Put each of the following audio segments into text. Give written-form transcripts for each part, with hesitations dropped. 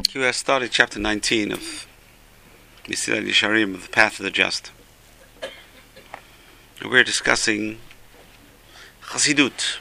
You have started chapter 19 of Mesilat Yesharim, of the Path of the Just. And we're discussing Chassidut.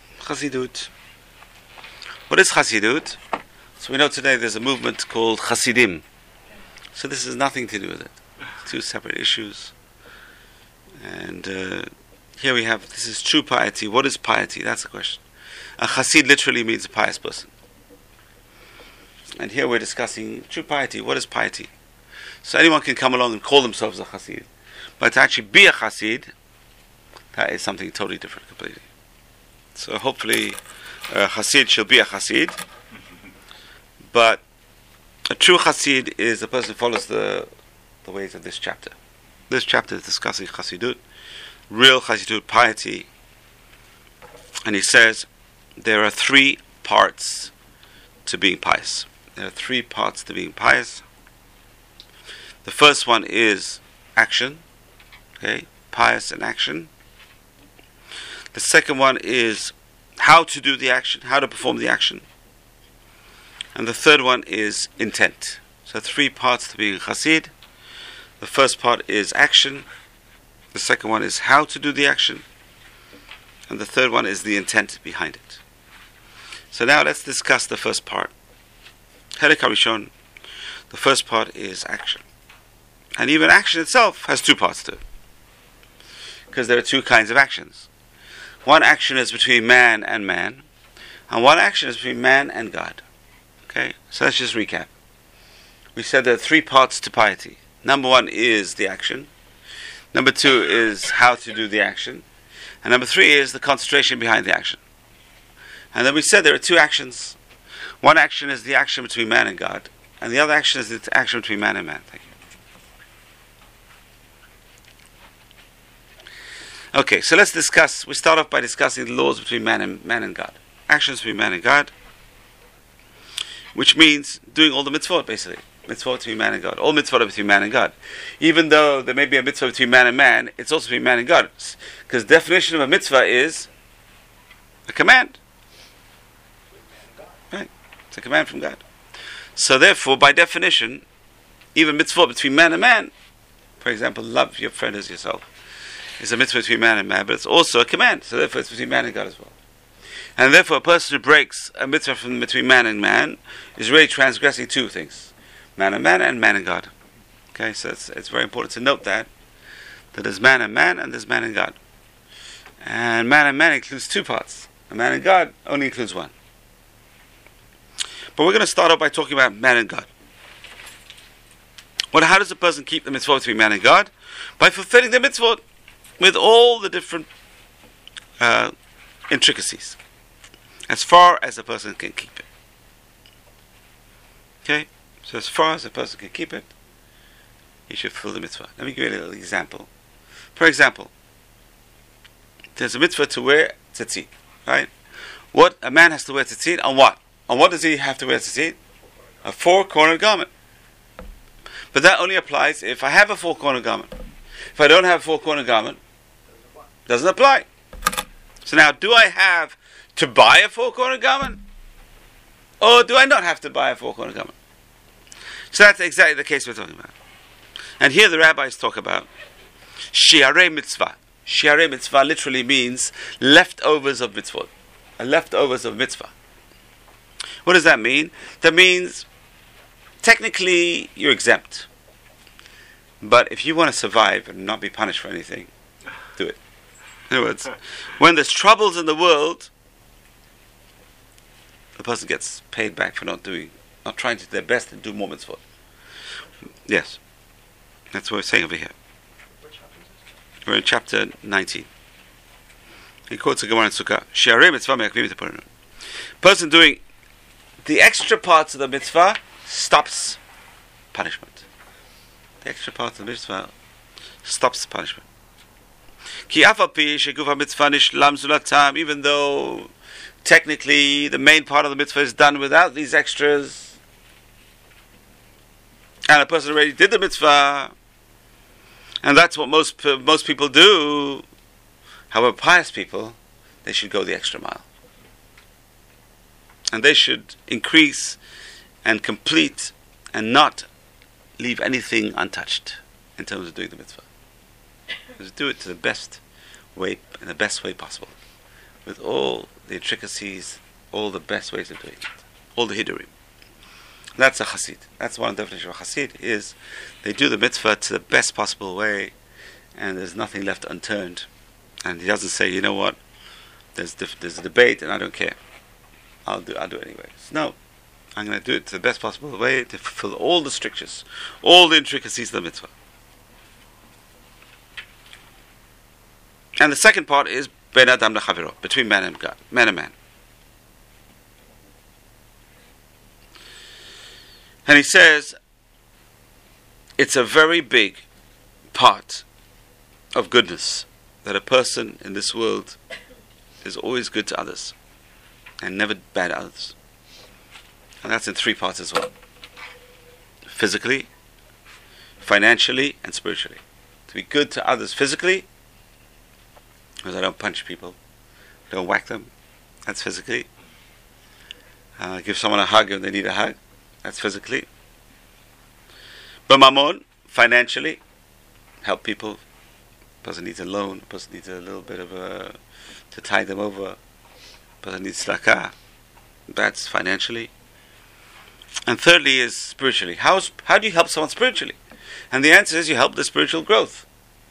What is Chassidut? So we know today there's a movement called Chassidim. So this has nothing to do with it. Two separate issues. And here we have, this is true piety. What is piety? That's the question. A Chassid literally means a pious person. And here we're discussing true piety. What is piety? So anyone can come along and call themselves a Chassid. But to actually be a Chassid, that is something totally different completely. So hopefully a Chassid shall be a Chassid. But a true Chassid is a person who follows the ways of this chapter. This chapter is discussing Chassidut, real Chassidut, piety. And he says there are three parts to being pious. There are three parts to being pious. The first one is action. Okay, pious in action. The second one is how to do the action, how to perform the action. And the third one is intent. So three parts to being a Chassid. The first part is action. The second one is how to do the action. And the third one is the intent behind it. So now let's discuss the first part. Helek HaRishon, the first part is action. And even action itself has two parts to it. Because there are two kinds of actions. One action is between man and man, and one action is between man and God. Okay, so let's just recap. We said there are three parts to piety. Number one is the action. Number two is how to do the action. And number three is the concentration behind the action. And then we said there are two actions. One action is the action between man and God, and the other action is the action between man and man. Thank you. Okay, so let's discuss. We start off by discussing the laws between man and God. Actions between man and God, which means doing all the mitzvot, basically. Mitzvot between man and God. All mitzvot are between man and God. Even though there may be a mitzvah between man and man, it's also between man and God. Because the definition of a mitzvah is a command. Right? It's a command from God. So therefore, by definition, even mitzvot between man and man, for example, love your friend as yourself, is a mitzvah between man and man, but it's also a command. So therefore, it's between man and God as well. And therefore, a person who breaks a mitzvah from between man and man is really transgressing two things: man and man and God. Okay, so it's very important to note that there's man and there's man and God. And man includes two parts. And man and God only includes one. But we're going to start off by talking about man and God. Well, how does a person keep the mitzvot between man and God? By fulfilling the mitzvot with all the different intricacies, as far as a person can keep it. Okay? So as far as a person can keep it, he should fulfill the mitzvah. Let me give you a little example. For example, there's a mitzvah to wear tzitzit, right? What a man has to wear tzitzit on what? On what does he have to wear tzitzit? A four-cornered garment. But that only applies if I have a four-cornered garment. If I don't have a four-cornered garment, it doesn't apply. So now, do I have to buy a four-cornered garment? Or do I not have to buy a four-cornered garment? So that's exactly the case we're talking about. And here the rabbis talk about shiarei mitzvah. Shiarei mitzvah literally means leftovers of mitzvot. Leftovers of mitzvah. What does that mean? That means, technically, you're exempt. But if you want to survive and not be punished for anything, do it. In other words, when there's troubles in the world, the person gets paid back for not trying to do their best and do more mitzvot. Yes. That's what we're saying over here. We're in chapter 19. He quotes a Gemara in Sukkah. Shiarei mitzvah me'akvim et haponim. Person doing the extra parts of the mitzvah stops punishment. The extra parts of the mitzvah stops punishment. Ki af al pi sheguf ha-mitzvah nishlam zulatam, even though technically the main part of the mitzvah is done without these extras, and a person already did the mitzvah, and that's what most people do. However, pious people, they should go the extra mile. And they should increase and complete and not leave anything untouched in terms of doing the mitzvah. Just do it to the best way, in the best way possible, with all the intricacies, all the best ways of doing it, all the hidurim. That's a chassid. That's one definition of a chassid, is they do the mitzvah to the best possible way, and there's nothing left unturned. And he doesn't say, you know what, there's a debate and I don't care. I'll do it anyways. No. I'm going to do it to the best possible way to fulfill all the strictures, all the intricacies of the mitzvah. And the second part is ben adam lechaviro, between man and God, man and man. And he says it's a very big part of goodness that a person in this world is always good to others and never bad to others. And that's in three parts as well: physically, financially, and spiritually. To be good to others physically, because I don't punch people, don't whack them, that's physically. Give someone a hug when they need a hug, that's physically. But mammon, financially, help people. Person needs a loan, person needs a little bit of to tide them over, person needs tzedakah, that's financially. And thirdly is spiritually. How do you help someone spiritually? And the answer is you help the spiritual growth.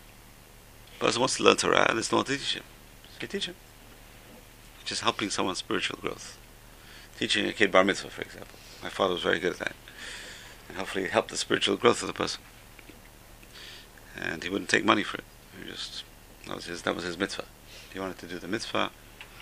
A person wants to learn Torah, and there's no one to teach him. So you teach him. Just helping someone's spiritual growth. Teaching a kid bar mitzvah, for example. My father was very good at that. And hopefully it helped the spiritual growth of the person. And he wouldn't take money for it. That was his mitzvah. He wanted to do the mitzvah.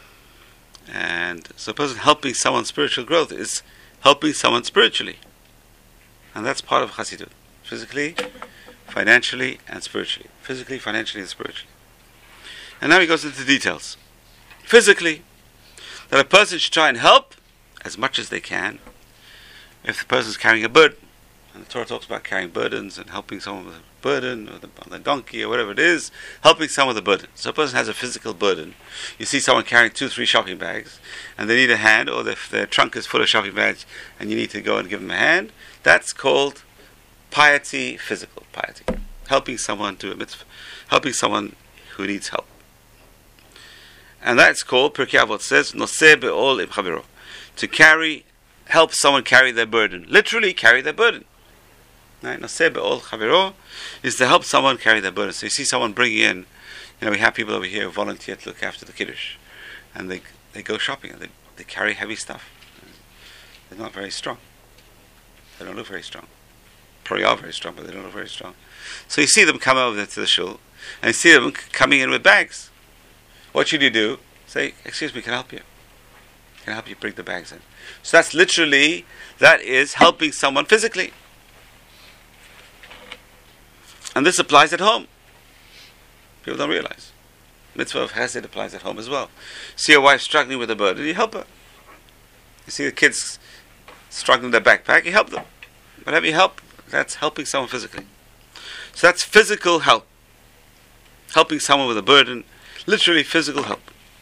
And so a person helping someone's spiritual growth is helping someone spiritually. And that's part of Chassidut. Physically, financially, and spiritually. Physically, financially, and spiritually. And now he goes into details. Physically, that a person should try and help as much as they can if the person is carrying a burden. And the Torah talks about carrying burdens and helping someone with a burden, or on the donkey, or whatever it is, helping someone with a burden. So a person has a physical burden. You see someone carrying 2-3 shopping bags, and they need a hand, or their trunk is full of shopping bags, and you need to go and give them a hand. That's called piety, physical piety. Helping someone do a mitzvah. Helping someone who needs help. And that's called, Pirkei Avot says, Noseh be'ol im chaviro. To help someone carry their burden. Literally carry their burden. Right? Noseh be'ol chaviro is to help someone carry their burden. So you see someone bringing in, we have people over here who volunteer to look after the kiddush. And they go shopping and they carry heavy stuff. They're not very strong. They don't look very strong. Probably are very strong, but they don't look very strong. So you see them come over to the shul, and you see them coming in with bags. What should you do? Say, excuse me, can I help you? Can I help you bring the bags in? So that is helping someone physically. And this applies at home. People don't realize. Mitzvah of Chesed applies at home as well. See your wife struggling with a burden, you help her. You see the kids struggling with their backpack, you help them. Whatever you help, that's helping someone physically. So that's physical help. Helping someone with a burden, literally physical help.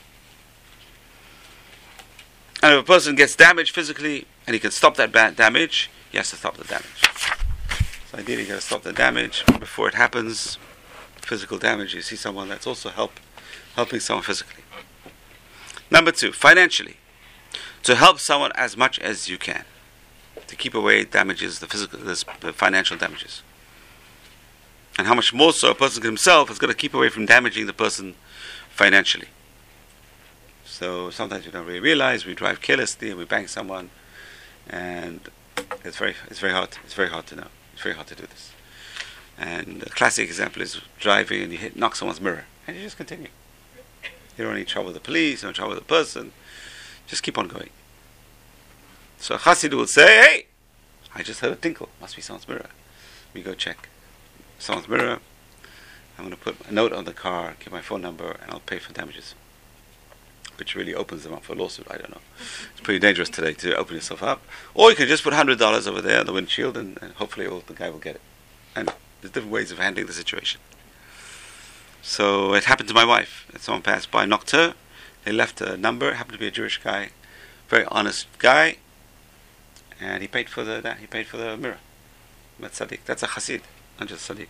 And if a person gets damaged physically, and he can stop that damage, he has to stop the damage. So ideally you got to stop the damage before it happens. Physical damage, you see someone, that's also helping someone physically. Number 2, financially. To help someone as much as you can. To keep away damages, the financial damages. And how much more so a person himself is going to keep away from damaging the person financially. So sometimes we don't really realize, we drive carelessly and we bang someone, and it's very hard to know. It's very hard to do this. And a classic example is driving and you knock someone's mirror, and you just continue. You don't need trouble with the police, you don't trouble with the person. Just keep on going. So a Chassid will say, hey, I just heard a tinkle. Must be someone's mirror. We go check someone's mirror. I'm going to put a note on the car, give my phone number, and I'll pay for damages. Which really opens them up for a lawsuit, I don't know. It's pretty dangerous today to open yourself up. Or you can just put $100 over there on the windshield, and hopefully the guy will get it. And there's different ways of handling the situation. So it happened to my wife. Someone passed by, knocked her. They left a number. It happened to be a Jewish guy. Very honest guy. and he paid for the mirror. That's tzaddik. That's a chassid, not just tzaddik.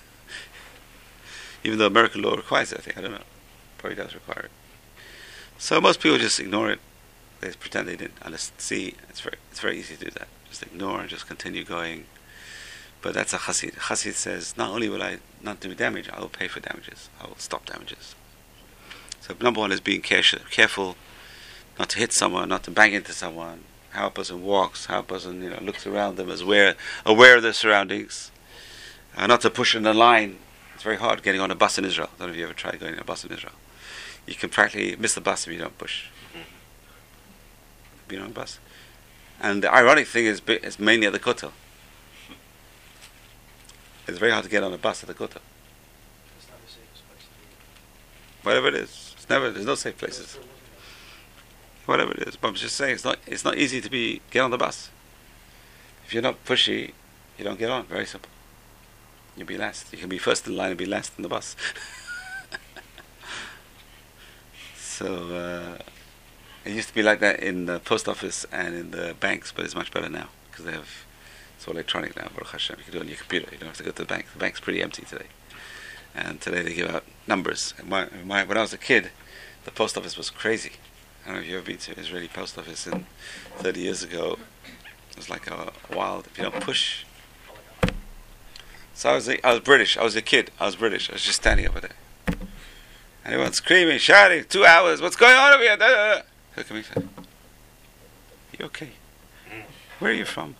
Even though American law requires it, I think. I don't know. Probably does require it. So most people just ignore it. They just pretend they didn't. Unless see, it's very easy to do that. Just ignore and just continue going. But that's a chassid. Chassid says, not only will I not do damage, I will pay for damages. I will stop damages. So number one is being careful not to hit someone, not to bang into someone. How a person walks, how a person looks around them, is aware of their surroundings. Not to push in a line. It's very hard getting on a bus in Israel. I don't know if you ever tried going on a bus in Israel. You can practically miss the bus if you don't push. Being on a bus. And the ironic thing is it's mainly at the Kotel. It's very hard to get on a bus at the Kotel. It's not the safest place to be. Whatever it is. There's no safe places. Whatever it is. But I'm just saying it's not easy to get on the bus. If you're not pushy, you don't get on. Very simple. You'll be last. You can be first in line and be last in the bus. So it used to be like that in the post office and in the banks, but it's much better now because it's all electronic now. Baruch Hashem, you can do it on your computer. You don't have to go to the bank. The bank's pretty empty today. And today they give out numbers. When I was a kid, the post office was crazy. I don't know if you've ever been to an Israeli post office. 30 years ago, it was like a wild. If you don't push. So I was British. I was a kid. I was British. I was just standing over there. And everyone's screaming, shouting, 2 hours, what's going on over here? Look at me, said, you okay? Where are you from?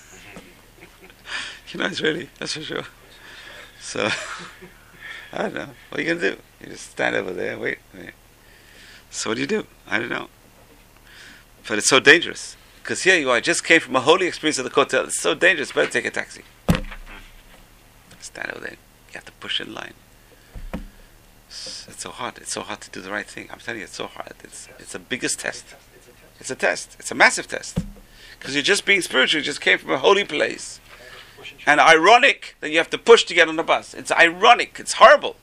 Israeli, that's for sure. So, I don't know. What are you going to do? You just stand over there and wait. So what do you do? I don't know. But it's so dangerous. Because here you are, I just came from a holy experience at the Kotel. It's so dangerous, better take a taxi. Stand over there. You have to push in line. It's so hard. It's so hard to do the right thing. I'm telling you, it's so hard. It's the biggest test. It's a test. It's a massive test. Because you're just being spiritual. You just came from a holy place. And ironic that you have to push to get on the bus. It's ironic. It's horrible.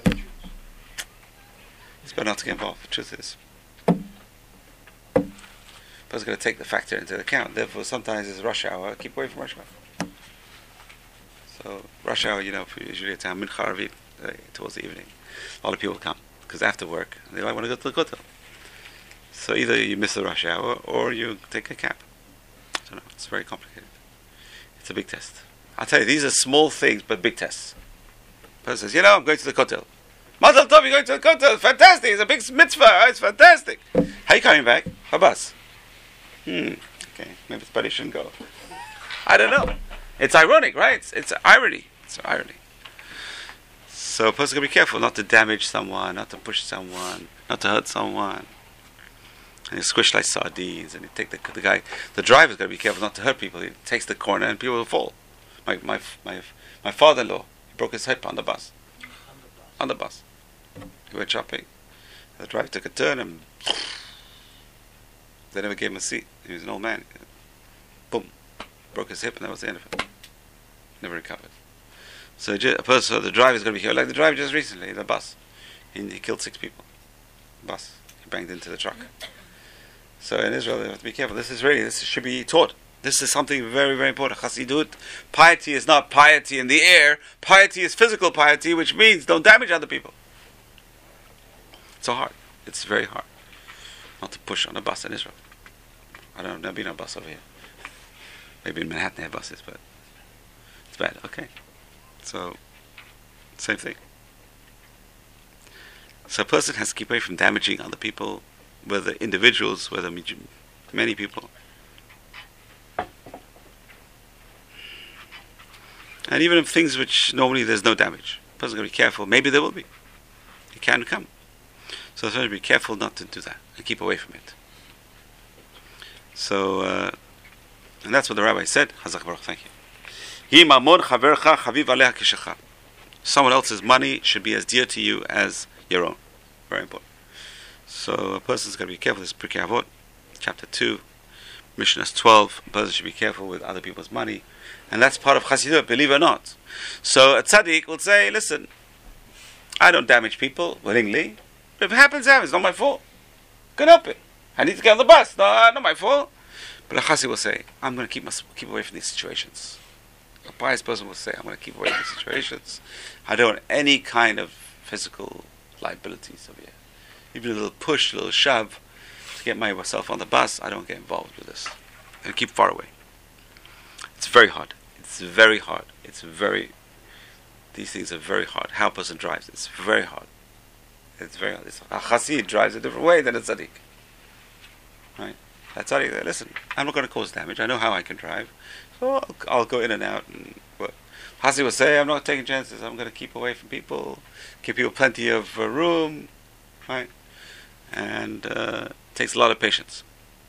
It's better not to get involved. The truth is. But it's going to take the factor into account. Therefore, sometimes it's rush hour. Keep away from rush hour. So, rush hour, usually it's Mincha Arvit, towards the evening. A lot of people come because after work they might want to go to the Kotel. So either you miss the rush hour or you take a cab. I don't know. It's very complicated. It's a big test. I'll tell you, these are small things but big tests. Person says, I'm going to the Kotel. Mazel Tov, you're going to the Kotel. Fantastic. It's a big mitzvah. It's fantastic. How are you coming back? Habas. Okay. Maybe it's better you shouldn't go. I don't know. It's ironic, right? It's irony. It's irony. So a person can be careful not to damage someone, not to push someone, not to hurt someone. And you squish like sardines, and you take the driver's got to be careful not to hurt people. He takes the corner and people will fall. My father-in-law, he broke his hip on the bus. On the bus. He went shopping. The driver took a turn and they never gave him a seat. He was an old man. Boom. Broke his hip and that was the end of it. Never recovered. So the driver is going to be here, like the driver just recently in the bus. He killed 6 people. Bus. He banged into the truck. So in Israel, they have to be careful. This should be taught. This is something very, very important. Chassidut. Piety is not piety in the air. Piety is physical piety, which means don't damage other people. It's so hard. It's very hard. Not to push on a bus in Israel. I don't know, I've never been on a bus over here. Maybe in Manhattan they have buses, but it's bad. Okay. So, same thing. So a person has to keep away from damaging other people, whether individuals, whether many people. And even in things which normally there's no damage. A person's got to be careful. Maybe there will be. It can come. So a person should be careful not to do that and keep away from it. So, and that's what the rabbi said. Hazak Baruch, thank you. Someone else's money should be as dear to you as your own. Very important. So a person's got to be careful. This is Pirkei Avot, chapter 2, Mishnah 12. A person should be careful with other people's money. And that's part of Chassidut, believe it or not. So a tzaddik will say, listen, I don't damage people willingly. If it happens, it's not my fault. Couldn't help it. I need to get on the bus. No, not my fault. But a chassid will say, I'm going to keep away from these situations. A pious person will say, I'm going to keep away from these situations. I don't want any kind of physical liabilities over here. Even a little push, a little shove to get myself on the bus, I don't get involved with this. And keep far away. It's very hard. These things are very hard. How a person drives, it's very hard. A chassid drives a different way than a tzaddik. Right? That tzaddik, listen, I'm not going to cause damage. I know how I can drive. So I'll go in and out. And chassid will say, I'm not taking chances. I'm going to keep away from people. Give people plenty of room. Right? And it takes a lot of patience.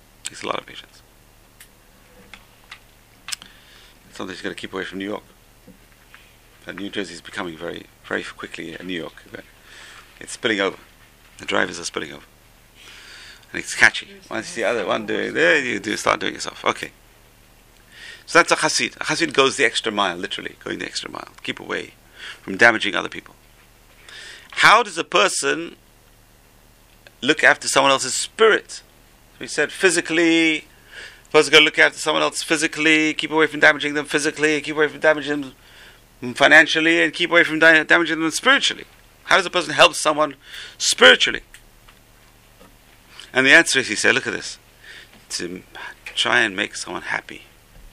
Sometimes you've got to keep away from New York. But New Jersey is becoming very, very quickly New York. It's spilling over. The drivers are spilling over. And it's catchy. Once you see the other one doing there, you start doing yourself. Okay. So that's a chassid. A chassid goes the extra mile, literally, going the extra mile. Keep away from damaging other people. How does a person look after someone else's spirit? So we said physically, a person's got to look after someone else physically, keep away from damaging them physically, keep away from damaging them financially, and keep away from damaging them spiritually. How does a person help someone spiritually? And the answer is, he said, look at this, to try and make someone happy.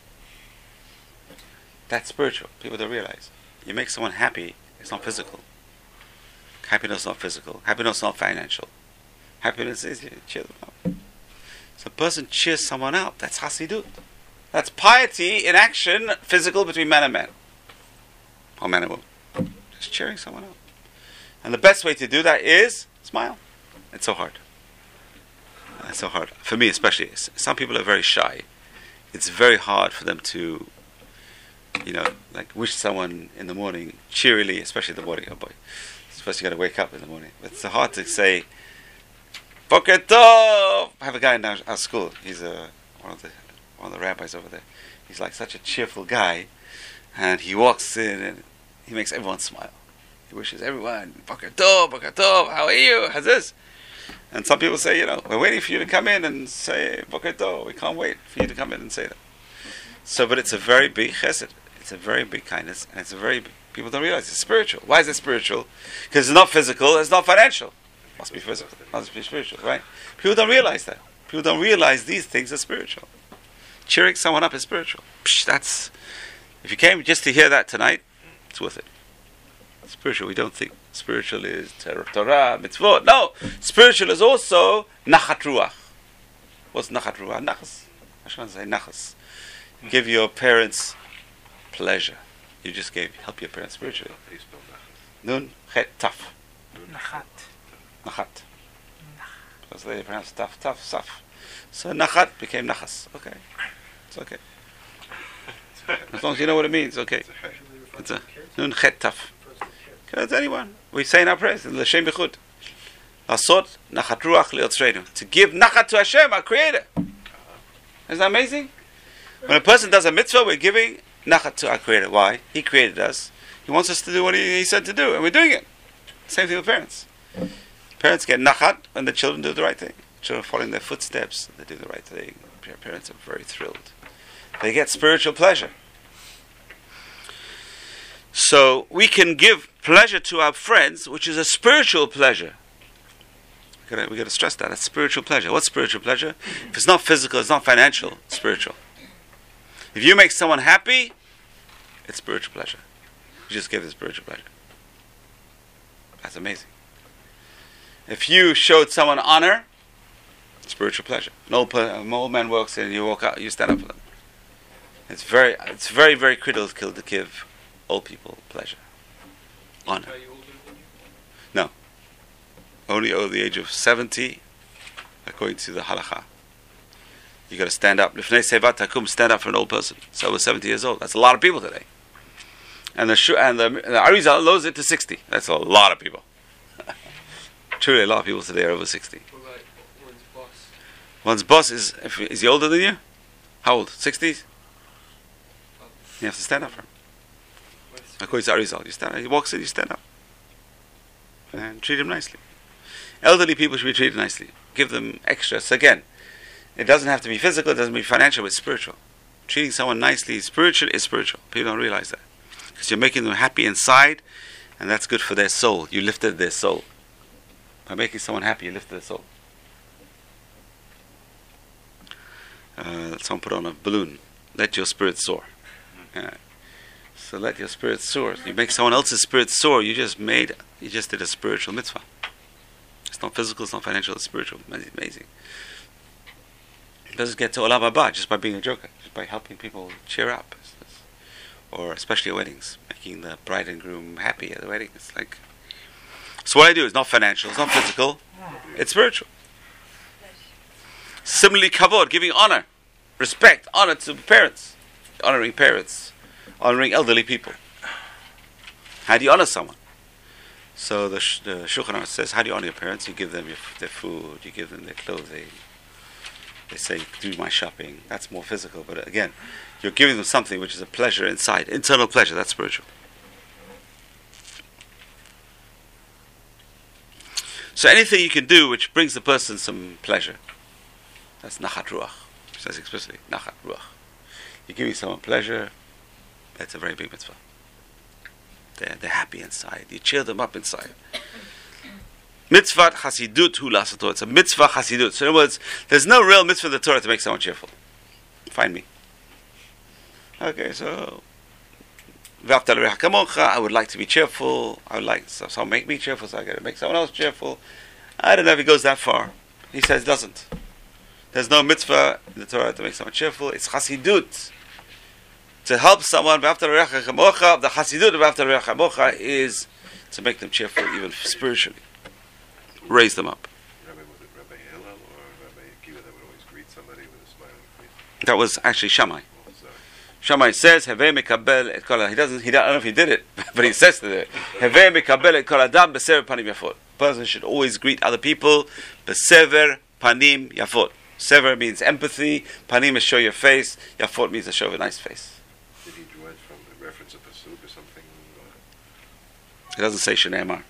That's spiritual. People don't realize. You make someone happy, it's not physical. Happiness is not physical. Happiness is not financial. Happiness is you cheer them up. So a person cheers someone up. That's hasidut. That's piety in action, physical between man and man. Or man and woman. Just cheering someone up. And the best way to do that is smile. It's so hard. It's so hard. For me especially. Some people are very shy. It's very hard for them to, like wish someone in the morning cheerily, especially in the morning. Oh boy. Especially you got to wake up in the morning. But it's hard to say, Boker Tov! I have a guy in our school. He's one of the rabbis over there. He's like such a cheerful guy. And he walks in and he makes everyone smile. He wishes everyone, Boker Tov, how are you? How's this? And some people say, we're waiting for you to come in and say Boker Tov. We can't wait for you to come in and say that. So, but it's a very big chesed. It's a very big kindness. And it's a very big, people don't realize it's spiritual. Why is it spiritual? Because it's not physical, it's not financial. It must be physical, must be spiritual, right? People don't realize that. People don't realize these things are spiritual. Cheering someone up is spiritual. That's, if you came just to hear that tonight, it's worth it. Spiritual, we don't think spiritual is Torah, mitzvot. No, spiritual is also nachat ruach. What's nachat ruach? Nachas. I should say nachas. Give your parents pleasure. You just help your parents spiritually. Nun, chet, taf. Nachat. Nachat. Because they pronounce taf, saf. So nachat became nachas. Okay. It's okay. As long as you know what it means, okay. It's a nun, chet, taf. Because anyone. We say in our prayers, l'shem b'chud. Lasot nachat ruach li'otzreinu. To give nachat to Hashem, our Creator. Isn't that amazing? When a person does a mitzvah, we're giving nachat to our Creator. Why? He created us. He wants us to do what He said to do, and we're doing it. Same thing with parents. Parents get nachat when the children do the right thing. Children follow in their footsteps, they do the right thing. Parents are very thrilled. They get spiritual pleasure. So we can give pleasure to our friends, which is a spiritual pleasure. We got to stress that. It's spiritual pleasure. What's spiritual pleasure? If it's not physical, it's not financial, it's spiritual. If you make someone happy, it's spiritual pleasure. You just give them spiritual pleasure. That's amazing. If you showed someone honor, spiritual pleasure. An old man walks in, you walk out, you stand up for them. It's very, very critical to give old people pleasure, honor. Are you older than you? No, only over the age of 70, according to the halakha. You got to stand up. Lifnei sevat takum, stand up for an old person. So over 70 years old. That's a lot of people today. And the Arizal lowers it to 60. That's a lot of people. Truly, a lot of people today are over 60. What about one's boss? One's boss is he older than you? How old? 60s? You have to stand up for him. According to Arizal, you stand up. He walks in, you stand up. And treat him nicely. Elderly people should be treated nicely. Give them extra. So again, It doesn't have to be physical, it doesn't be financial, but spiritual. Treating someone nicely is spiritual. People don't realize that. Because you're making them happy inside, and that's good for their soul. You lifted their soul. By making someone happy, you lifted their soul. Someone put on a balloon. Let your spirit soar. Yeah. So let your spirit soar. You make someone else's spirit soar, you just did a spiritual mitzvah. It's not physical, it's not financial, it's spiritual. Amazing. It doesn't get to Olam Haba just by being a joker, just by helping people cheer up. Or especially at weddings, making the bride and groom happy at the wedding. It's like, so what I do is not financial, it's not physical, it's spiritual. Similarly, kavod, giving honor, respect, honor to parents, honoring elderly people. How do you honor someone? So the Shulchan Aruch says, how do you honor your parents? You give them their food, you give them their clothing. They say, do my shopping. That's more physical, but again, you're giving them something which is a pleasure inside, internal pleasure. That's spiritual. So anything you can do which brings the person some pleasure, that's nachat ruach. It says explicitly, nachat ruach. You're giving someone pleasure, that's a very big mitzvah. They're happy inside. You cheer them up inside. Mitzvah chasidut hu lasato. It's a mitzvah chasidut. So in other words, there's no real mitzvah in the Torah to make someone cheerful. Find me. Okay, so I would like to be cheerful. I would like someone make me cheerful, so I got to make someone else cheerful. I don't know if he goes that far. He says doesn't. There's no mitzvah in the Torah to make someone cheerful. It's chasidut. To help someone, the chasidut of is to make them cheerful, even spiritually. Raise them up. Rabbi, was it Rabbi Hillel or Rabbi Akiva that would always greet somebody with a smiling face? That was actually Shammai. Oh, sorry. Shammai says, "Hevei mekabel et kol." He doesn't. I don't know if he did it, but he says to it, "Hevei mekabel et kol adam besever panim yafot." Person should always greet other people besever panim yafot. Sever means empathy. Panim is show your face. Yafot means to show a nice face. Did he draw it from the reference of Pasuk or something? It doesn't say Shneimar.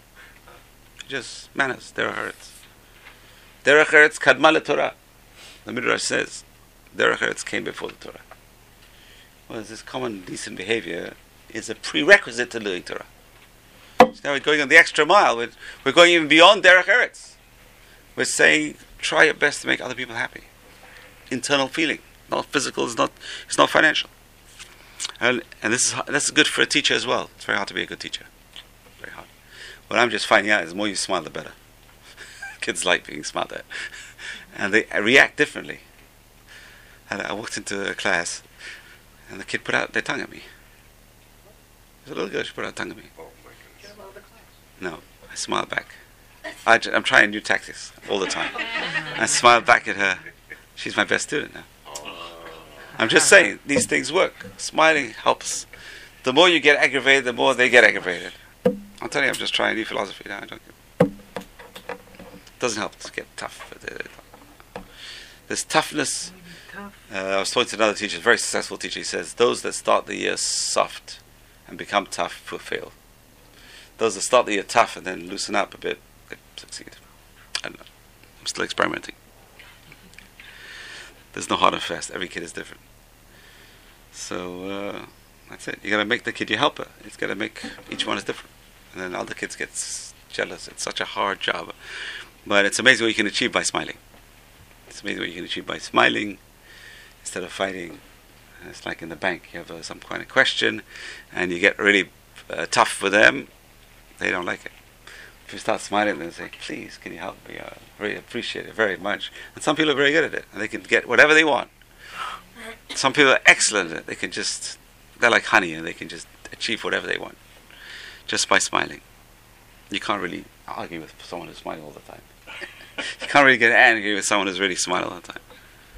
He Just manners. Derech Eretz. Derech Eretz kadma leTorah. The Midrash says, Derech Eretz came before the Torah. Well, this common decent behavior is a prerequisite to learning Torah. So now we're going on the extra mile. We're going even beyond Derech Eretz. We're saying, try your best to make other people happy. Internal feeling, not physical. It's not financial. And this is good for a teacher as well. It's very hard to be a good teacher. Very hard. What I'm just finding out is the more you smile, the better. Kids like being smiled at. And they react differently. And I walked into a class, and the kid put out their tongue at me. There's a little girl, she put out her tongue at me. Oh my goodness. No, I smiled back. I'm trying new tactics all the time. I smiled back at her. She's my best student now. I'm just saying, these things work. Smiling helps. The more you get aggravated, the more they get aggravated. I'm telling you, I'm just trying a new philosophy now. It doesn't help to get tough. There's toughness. I was talking to another teacher, a very successful teacher. He says, those that start the year soft and become tough will fail. Those that start the year tough and then loosen up a bit, they succeed. I don't know. I'm still experimenting. There's no hard and fast. Every kid is different. So that's it. You got to make the kid your helper. It's got to make each one is different, and then other kids get jealous. It's such a hard job, but it's amazing what you can achieve by smiling. It's amazing what you can achieve by smiling instead of fighting. It's like in the bank. You have some kind of question, and you get really tough with them. They don't like it. If you start smiling and say, "Please, can you help me? I really appreciate it very much." And some people are very good at it, and they can get whatever they want. Some people are excellent at it. They're like honey, and they can just achieve whatever they want just by smiling. You can't really argue with someone who's smiling all the time. You can't really get angry with someone who's really smiling all the time.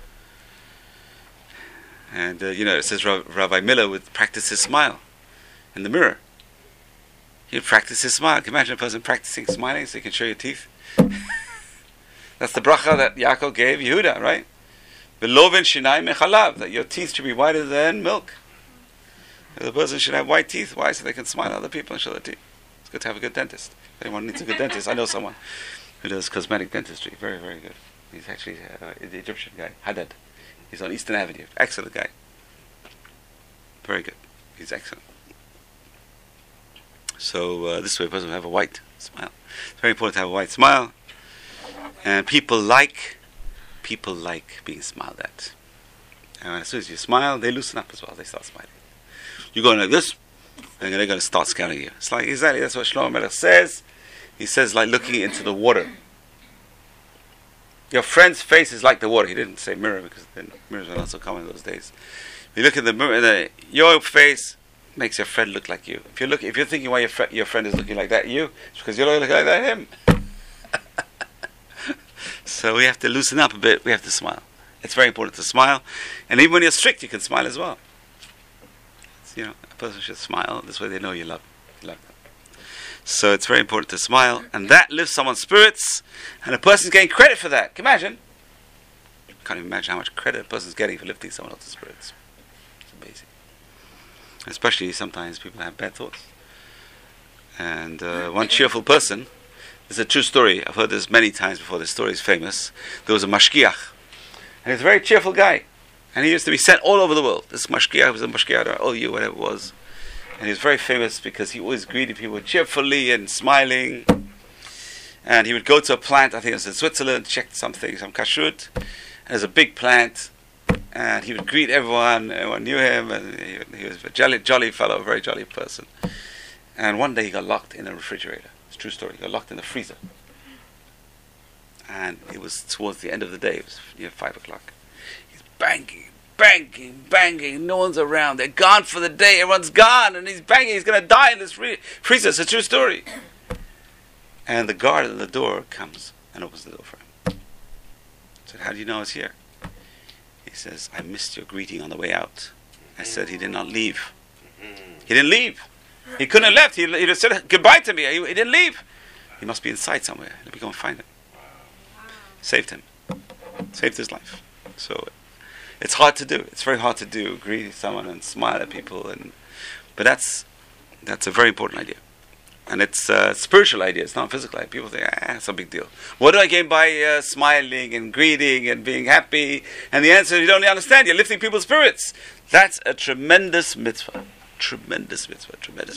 And it says Rabbi Miller would practice his smile in the mirror. He'd practice his smile. Can you imagine a person practicing smiling so you can show your teeth? That's the bracha that Yaakov gave Yehuda, right? V'lovin shinayim mechalav, that your teeth should be whiter than milk. The person should have white teeth. Why? So they can smile at other people and show their teeth. It's good to have a good dentist. If anyone needs a good dentist, I know someone who does cosmetic dentistry. Very, very good. He's actually the Egyptian guy, Haddad. He's on Eastern Avenue. Excellent guy. Very good. He's excellent. So this way a person will have a white smile. It's very important to have a white smile. And people like being smiled at. And as soon as you smile, they loosen up as well. They start smiling. You go like this, and they're going to start scouting you. It's like, exactly, that's what Shlomo Melech says. He says, like looking into the water. Your friend's face is like the water. He didn't say mirror, because then mirrors were not so common in those days. You look at the mirror, your face makes your friend look like you. If you're thinking why your friend is looking like that, it's because you're looking like that him. So we have to loosen up a bit. We have to smile. It's very important to smile, and even when you're strict, you can smile as well. A person should smile. This way, they know you love them. So it's very important to smile, and that lifts someone's spirits, and a person's getting credit for that. Can you imagine? Can't even imagine how much credit a person's getting for lifting someone else's spirits. It's amazing. Especially sometimes people have bad thoughts. And one cheerful person, it's a true story. I've heard this many times before. This story is famous. There was a mashgiach, and he's a very cheerful guy. And he used to be sent all over the world. This mashgiach was a mashgiach, or OU, whatever it was. And he was very famous because he always greeted people cheerfully and smiling. And he would go to a plant, I think it was in Switzerland, check something, some kashrut. And there's a big plant. And he would greet everyone. Everyone knew him. And he was a jolly fellow, a very jolly person. And one day he got locked in a refrigerator. It's a true story. He got locked in the freezer. And it was towards the end of the day. It was near 5 o'clock. He's banging. No one's around. They're gone for the day. Everyone's gone. And he's banging. He's going to die in this freezer. It's a true story. And the guard at the door comes and opens the door for him. I said, how do you know I was here? He says, I missed your greeting on the way out. I said, he did not leave. He didn't leave. He couldn't have left. He just said goodbye to me. He didn't leave. He must be inside somewhere. Let me go and find him. Saved him. Saved his life. So it's hard to do. It's very hard to do. Greet someone and smile at people. But that's a very important idea. And it's a spiritual idea. It's not a physical idea. People think, it's a big deal. What do I gain by smiling and greeting and being happy? And the answer is, you don't really understand. You're lifting people's spirits. That's a tremendous mitzvah. Tremendous mitzvah.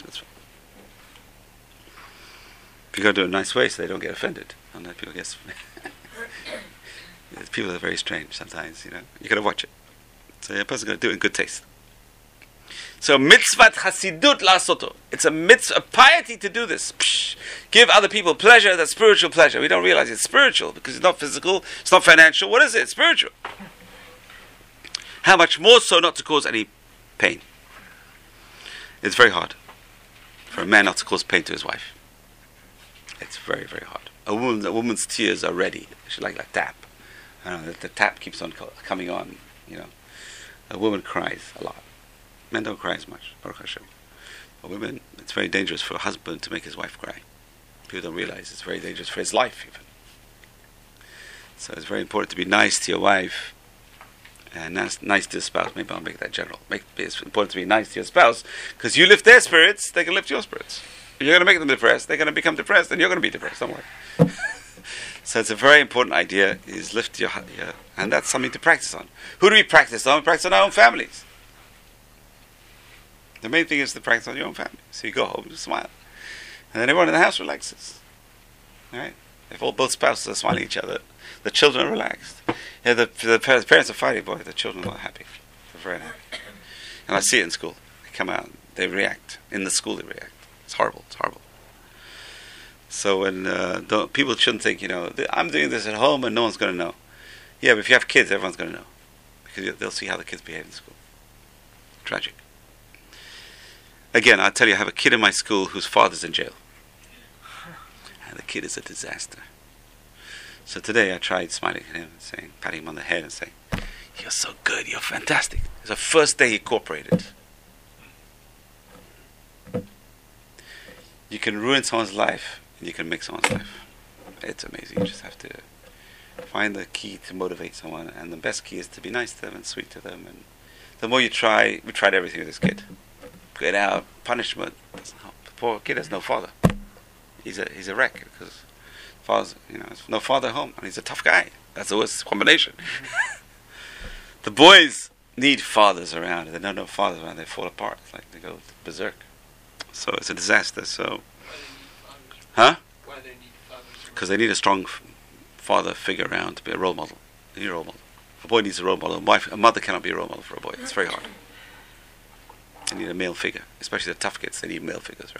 If you go to a nice way so they don't get offended. Don't let people get people are very strange sometimes, You got to watch it. So a person's going to do it in good taste. So mitzvat chasidut la'asoto. It's a mitzvah, a piety to do this. Give other people pleasure, that's spiritual pleasure. We don't realize it's spiritual because it's not physical, it's not financial. What is it? It's spiritual. How much more so not to cause any pain? It's very hard for a man not to cause pain to his wife. It's very, very hard. A woman's tears are ready. She's like a tap. The tap keeps on coming on. A woman cries a lot. Men don't cry as much, Baruch Hashem. But women, it's very dangerous for a husband to make his wife cry. People don't realize it's very dangerous for his life even. So it's very important to be nice to your wife and nice to your spouse. Maybe I'll make that general. It's important to be nice to your spouse because you lift their spirits, they can lift your spirits. If you're going to make them depressed, they're going to become depressed, and you're going to be depressed. Don't worry. So it's a very important idea, is lift your and that's something to practice on. Who do we practice on? We practice on our own families. The main thing is to practice on your own family. So you go home and smile. And then everyone in the house relaxes. Right? If both spouses are smiling at each other, the children are relaxed. The parents are fighting, boy, the children are happy. They're very happy. And I see it in school. They come out, they react. In the school they react. It's horrible. So when people shouldn't think, I'm doing this at home and no one's going to know. Yeah, but if you have kids, everyone's going to know. Because they'll see how the kids behave in school. Tragic. Again, I'll tell you, I have a kid in my school whose father's in jail. And the kid is a disaster. So today I tried smiling at him and patting him on the head and saying, you're so good, you're fantastic. It's the first day he cooperated. You can ruin someone's life and you can make someone's life. It's amazing. You just have to find the key to motivate someone, and the best key is to be nice to them and sweet to them. And the more you try, we tried everything with this kid. Get out, punishment doesn't help. The poor kid has no father. He's a wreck because father's, there's no father at home, and he's a tough guy. That's the worst combination. The boys need fathers around. If they don't have fathers around, they fall apart. It's like they go berserk. So it's a disaster. So, huh? Why they need fathers? Because they need a strong father figure around to be a role model. They need a role model. A boy needs a role model. A mother cannot be a role model for a boy. It's very hard. They need a male figure, especially the tough kids. They need male figures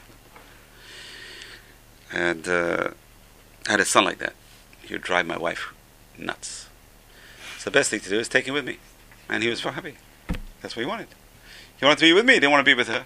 around them. And I had a son like that. He would drive my wife nuts. So the best thing to do is take him with me. And he was very happy. That's what he wanted. He wanted to be with me. He didn't want to be with her.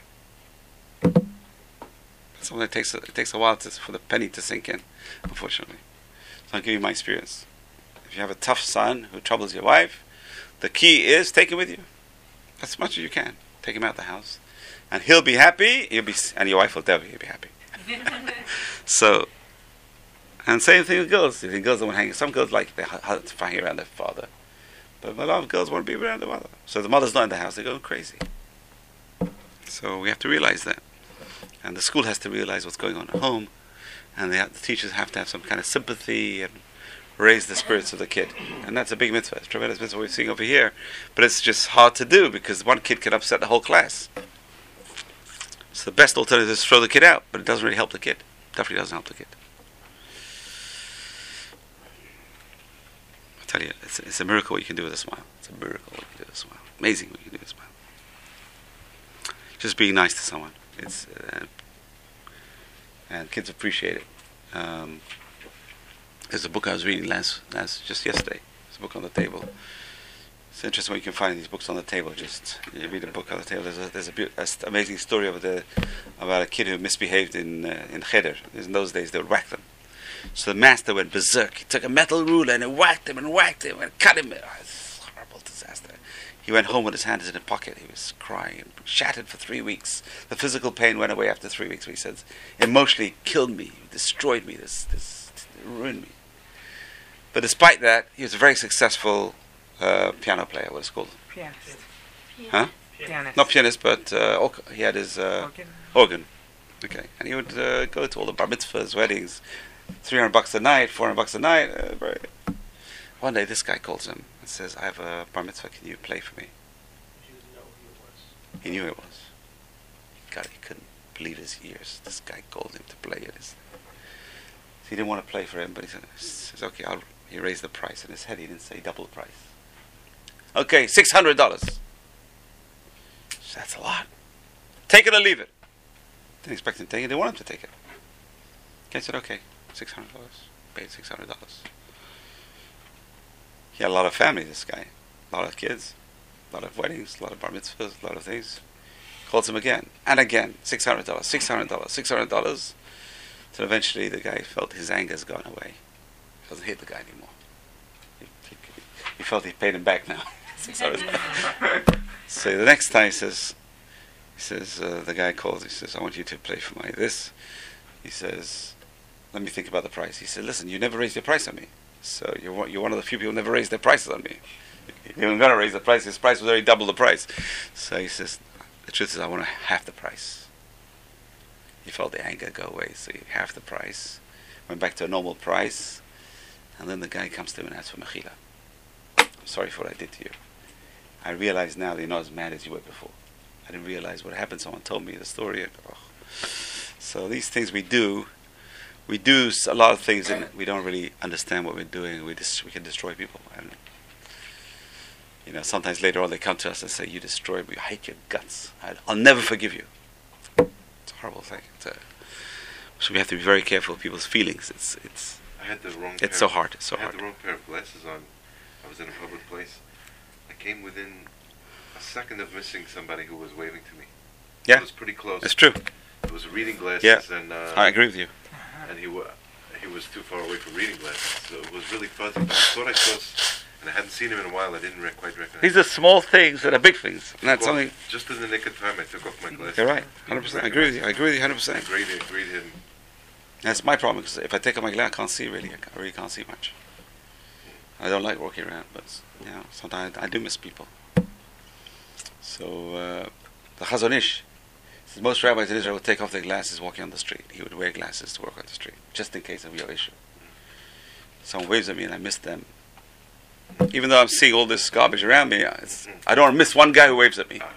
So it takes a while for the penny to sink in, unfortunately. So I'll give you my experience. If you have a tough son who troubles your wife, the key is take him with you. As much as you can. Take him out of the house. And he'll be happy, and your wife will definitely be happy. So, and same thing with girls. If the girls don't want to hang, some girls like they hang around their father. But a lot of girls want to be around their mother. So the mother's not in the house, they go crazy. So we have to realize that. And the school has to realize what's going on at home. And the teachers have to have some kind of sympathy and raise the spirits of the kid. And that's a big mitzvah. It's a tremendous mitzvah we're seeing over here. But it's just hard to do because one kid can upset the whole class. So the best alternative is to throw the kid out. But it doesn't really help the kid. Definitely doesn't help the kid. I tell you, it's a miracle what you can do with a smile. It's a miracle what you can do with a smile. Amazing what you can do with a smile. Just being nice to someone. It's and kids appreciate it. There's a book I was reading just yesterday. There's a book on the table. It's interesting when you can find these books on the table. Just you read a book on the table. There's a amazing story about a kid who misbehaved in Cheder. In those days they would whack them. So the master went berserk. He took a metal ruler and whacked him and cut him. It's a horrible disaster. He went home with his hands in his pocket. He was crying and shattered for 3 weeks. The physical pain went away after 3 weeks. He said, emotionally killed me, destroyed me, this ruined me. But despite that, he was a very successful piano player. What is it called? Pianist. Huh? Pianist. Not pianist, but he had his organ. Okay, and he would go to all the bar mitzvahs, weddings, $300 a night, $400 a night. One day, this guy calls him and says, "I have a bar mitzvah. Can you play for me?" He didn't know who it was. He knew who it was. God, he couldn't believe his ears. This guy called him to play at his. He didn't want to play for him, but he says, "Okay, he raised the price." In his head, he didn't say double the price. Okay, $600. That's a lot. Take it or leave it. Didn't expect him to take it. They want him to take it. Okay, I said, okay, $600. Paid $600. He had a lot of family, this guy. A lot of kids. A lot of weddings. A lot of bar mitzvahs. A lot of things. Calls him again. And again. $600. $600. $600. So eventually the guy felt his anger's gone away. He doesn't hate the guy anymore. He felt he paid him back now. $600. So the next time he says, the guy calls, he says, "I want you to play for my this." He says, "Let me think about the price." He said, "Listen, you never raised your price on me. So you're one of the few people who never raised their prices on me. You weren't going to raise the price. His price was already double the price." So he says, "The truth is I want half the price." He felt the anger go away. So he half the price. Went back to a normal price. And then the guy comes to him and asks for mechila. "I'm sorry for what I did to you. I realize now that you're not as mad as you were before. I didn't realize what happened. Someone told me the story." And, so these things we do a lot of things and we don't really understand what we're doing. We can destroy people. And sometimes later on they come to us and say, "You destroyed me. I hate your guts. I'll never forgive you." It's a horrible thing. So we have to be very careful of people's feelings. I had the wrong. It's so hard. It's so I had hard. the wrong pair of glasses on. I was in a public place. I came within a second of missing somebody who was waving to me. Yeah. It was pretty close. It's true. It was reading glasses, Yeah. and I agree with you. and he was too far away for reading glasses, so it was really fuzzy. But I thought I saw, and I hadn't seen him in a while. I didn't quite recognize. These are small things that are big things. And that's Well, only. just in the nick of time, I took off my glasses. You're right. 100%. I agree with you. I agree with you 100%. I agreed him. That's my problem because if I take off my glasses, I can't see really. I really can't see much. I don't like walking around, but sometimes I do miss people. So the Chazon Ish says most rabbis in Israel would take off their glasses walking on the street. He would wear glasses to walk on the street just in case of your issue. Someone waves at me and I miss them. Even though I'm seeing all this garbage around me, I don't want to miss one guy who waves at me.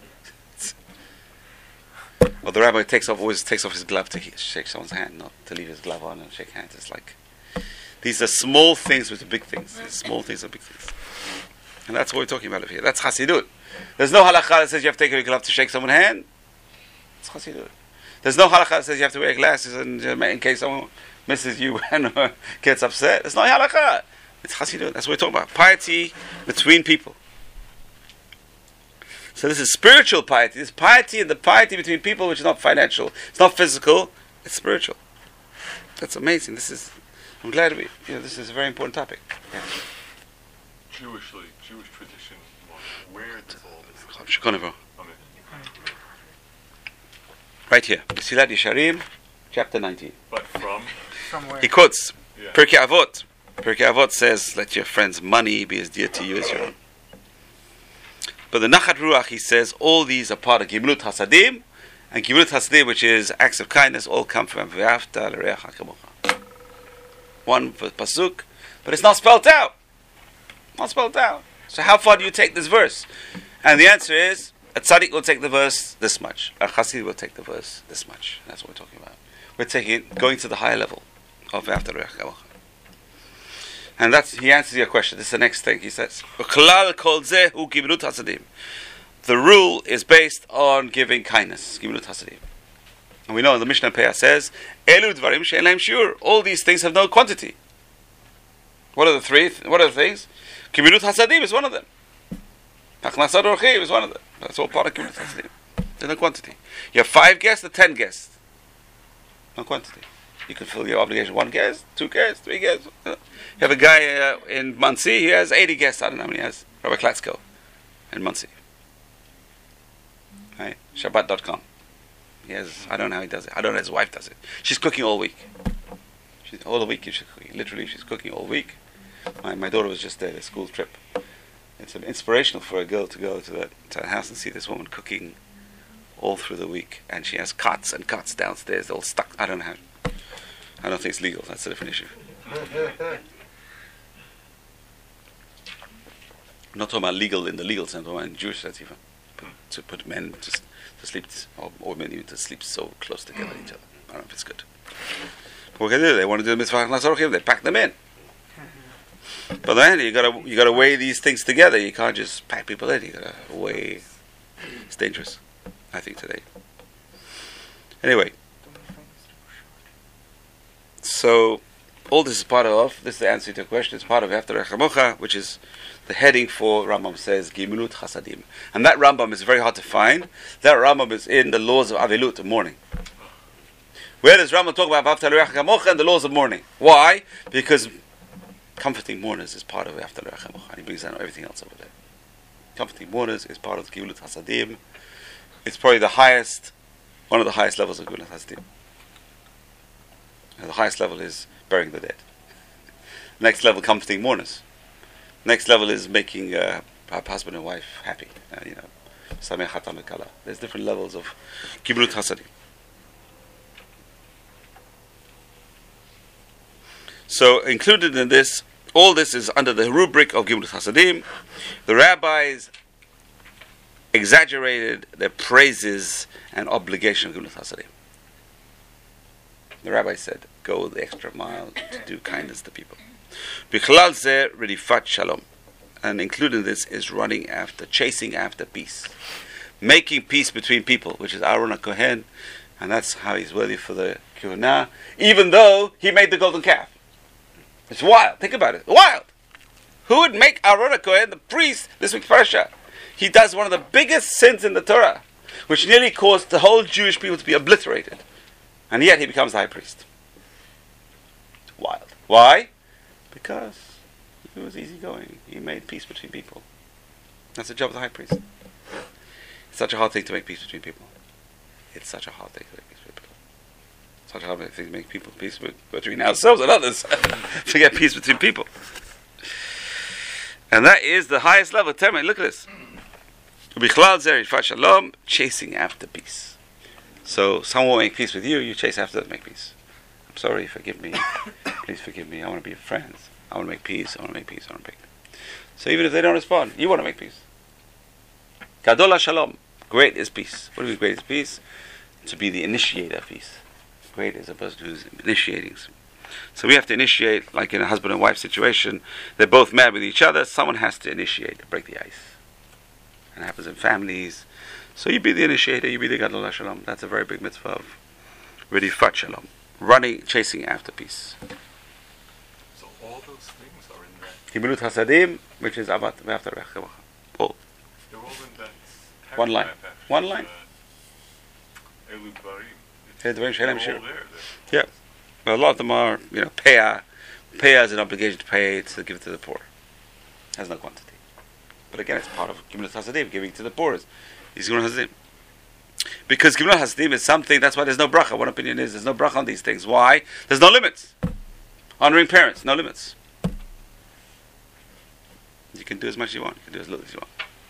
Or the rabbi always takes off his glove to shake someone's hand, not to leave his glove on and shake hands. It's like, these are small things which are big things. These small things are big things. And that's what we're talking about over here. That's Hasidut. There's no halakha that says you have to take your glove to shake someone's hand. It's Hasidut. There's no halakha that says you have to wear glasses in case someone misses you and gets upset. It's not halakha. It's Hasidut. That's what we're talking about. Piety between people. So this is spiritual piety. This piety and the piety between people, which is not financial, it's not physical, it's spiritual. That's amazing. I'm glad this is a very important topic. Yeah. Jewish tradition, where does all this Shkonovo. Right here. Mesilat Yesharim, chapter 19. But from where? He quotes Yeah. Pirkei Avot. Pirkei Avot says, let your friend's money be as dear to you as your own. But the Nachat Ruach, he says, all these are part of Gimilut Hasadim, and Gimilut Hasadim, which is acts of kindness, all come from V'afta l'reacha kamocha. One pasuk, but it's not spelled out. Not spelled out. So how far do you take this verse? And the answer is, a tzaddik will take the verse this much. A chassid will take the verse this much. That's what we're talking about. We're going to the higher level of V'afta l'reacha kamocha. And he answers your question. This is the next thing. He says, the rule is based on giving kindness. And we know the Mishnah Peah says, all these things have no quantity. What are the things? Gimilut Hasadim is one of them. Hachnasat Orchim is one of them. That's all part of Gimilut Hasadim. There's no quantity. You have 5 guests or 10 guests. No quantity. You can fill your obligation 1 guest, 2 guests, 3 guests. You have a guy in Monsey, he has 80 guests. I don't know how many he has. Rabbi Klatzko in Monsey. Right? Shabbat.com. He has, I don't know how he does it. I don't know how his wife does it. She's cooking all week. All the week she's cooking. Literally, she's cooking all week. My daughter was just there, a school trip. It's inspirational for a girl to go to her house and see this woman cooking all through the week. And she has cots and cots downstairs, all stuck. I don't know how. I don't think it's legal. That's a different issue. I'm not talking about legal in the legal sense, I'm talking about in Jewish sense even. To put men to sleep, or women even to sleep so close together with each other. I don't know if it's good. But what can they do? They want to do the mitzvah, they pack them in. But then you gotta weigh these things together. You can't just pack people in. You gotta weigh. It's dangerous, I think, today. Anyway. So, all this is part of, this is the answer to your question, it's part of V'afta l'reacha kamocha, which is the heading for, Rambam says, Gimilut Hasadim. And that Rambam is very hard to find. That Rambam is in the laws of Avilut, of mourning. Where does Rambam talk about V'afta l'reacha kamocha and the laws of mourning? Why? Because comforting mourners is part of V'afta l'reacha kamocha. And he brings down everything else over there. Comforting mourners is part of Gimilut Hasadim. It's probably one of the highest levels of Gimilut Hasadim. And the highest level is burying the dead. Next level, comforting mourners. Next level is making husband and wife happy. There's different levels of Gimilut Hasadim. So included in this, all this is under the rubric of Gimilut Hasadim. The rabbis exaggerated their praises and obligation of Gimilut Hasadim. The rabbi said, go the extra mile to do kindness to people. Bichlal zeh redifat shalom. And included in this is chasing after peace. Making peace between people, which is Aaron HaKohen, and that's how he's worthy for the Kehunah, even though he made the golden calf. It's wild. Think about it. Wild. Who would make Aaron HaKohen the priest this week's parasha? He does one of the biggest sins in the Torah, which nearly caused the whole Jewish people to be obliterated. And yet he becomes the high priest. Wild. Why? Because he was easygoing. He made peace between people. That's the job of the high priest. It's such a hard thing to make peace between people. It's such a hard thing to make peace between people. Such a hard thing to make peace between ourselves and others. To get peace between people. And that is the highest level. Tell me, look at this. Chasing after peace. So someone will make peace with you, you chase after them to make peace. I'm sorry, forgive me. Please forgive me. I want to be friends. I want to make peace. I want to make peace. I want to make peace. So even if they don't respond, you want to make peace. Gadol Shalom. Great is peace. What do you mean great is peace? To be the initiator of peace. Great is a person who's initiating. So we have to initiate, like in a husband and wife situation, they're both mad with each other, someone has to initiate, break the ice. And it happens in families. So you be the initiator, you be the Gadol Shalom. That's a very big mitzvah of Redifat Shalom. Running, chasing after peace. So all those things are in that. Gimilut Hasadim, which is Avat Ve'aftar Ve'achavacha. All. They're all in that. One line. paragraph, actually. One line. Elu Dvarim. Yeah, Dvarim She'ein They're Lahem Shir. all there. Yeah. But a lot of them are, payah. Payah is an obligation to pay to give it to the poor. It has no quantity. But again, it's part of Gimilut Hasadim, giving to the poor. Is Gimilut Hasadim. Because Gimilut Hasadim is something, that's why there's no bracha. One opinion is there's no bracha on these things. Why? There's no limits. Honoring parents, no limits. You can do as much as you want. You can do as little as you want.